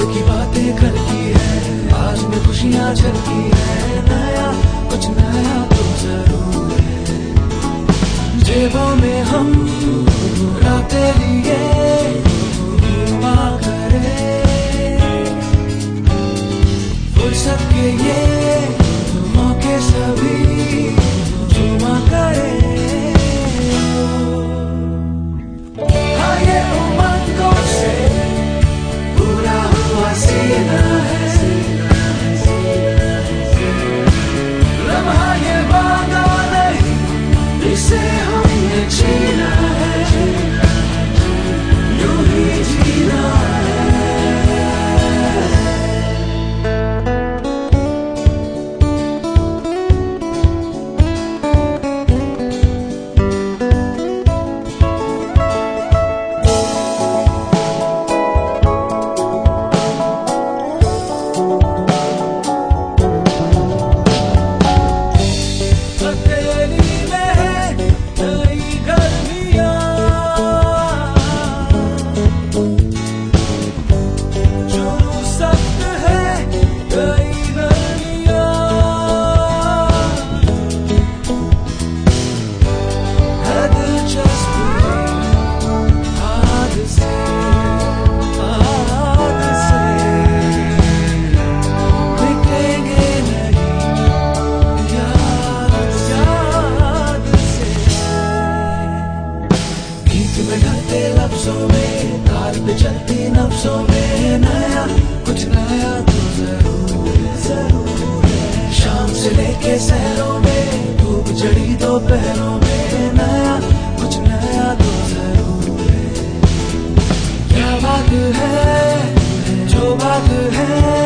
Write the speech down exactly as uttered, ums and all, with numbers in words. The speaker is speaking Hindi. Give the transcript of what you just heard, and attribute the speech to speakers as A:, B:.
A: की बातें करती है, आज में खुशियाँ झलकी है, नया कुछ नया तो जरूर है। जेबों में हम रातें लिए घूमा करे, फुर्सत के ये मौके सभी झूमा करे। हाँ ये उमंगों से पूरा हुआ सीना है, लम्हा ये वादा नहीं इसे हमने छीना है, यूं ही जीना है। लफ्जों में तार पे चलती नफ्सों में, नया कुछ नया तो जरूर है, जरूर है। शाम से लेके शहरों में धूप जड़ी दोपहरों में, नया कुछ नया तो जरूर है। क्या बात है जो बात है